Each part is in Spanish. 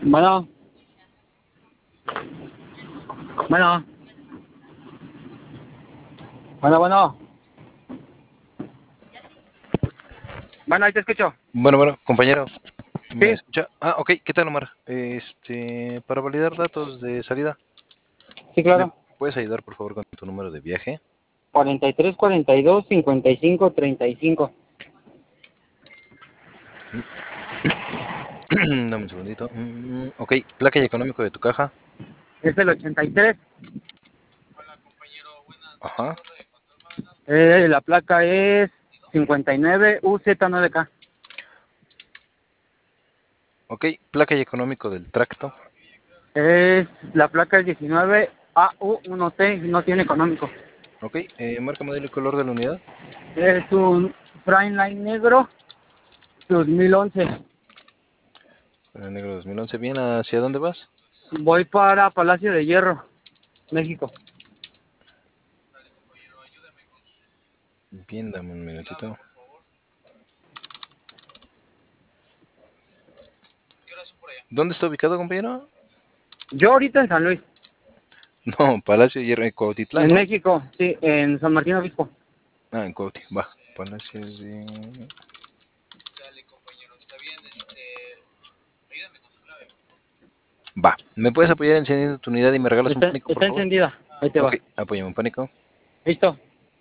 Bueno, bueno, bueno. Bueno, ahí te escucho. Bueno, compañero, ¿me Sí, escucha? Ah, ok, ¿qué tal, Omar? Para validar datos de salida, sí, ¿me claro. puedes ayudar, por favor, con tu número de viaje? 43, 42, 55, 35. Dame un segundito. Ok, placa y económico de tu caja. Es el 83. Ajá. La placa es 59 UZ9K. Ok, placa y económico del tracto. La placa es 19 AU1T, no tiene económico. Ok, marca, modelo y color de la unidad. Es un Primeline negro 2011. Negro 2011. Bien, ¿hacia dónde vas? Voy para Palacio de Hierro, México. Bien, dame un minutito. ¿Dónde está ubicado, compañero? Yo ahorita en San Luis, No, Palacio de Hierro, Cuautitlán, en ¿no? México, sí, en San Martín Obispo. Ah, en Cuauti, va. Palacio de... Va. ¿Me puedes apoyar encendiendo tu unidad y me regalas un pánico, por Está favor? encendida, ahí te Ok, va. apóyame un pánico. Listo,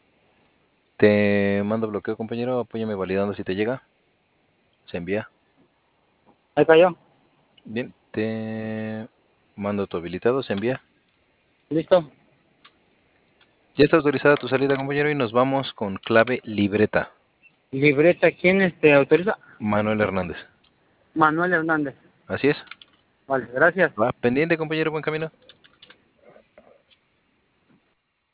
Te mando bloqueo, compañero. Apóyame validando si te llega. Se envía. ahí cayó. Bien, te mando tu habilitado. Se envía. Listo. Ya está autorizada tu salida, compañero, y nos vamos con clave libreta. Libreta, ¿quién autoriza? Manuel Hernández. Manuel Hernández. Así es. Vale, gracias. Va, pendiente, compañero. Buen camino.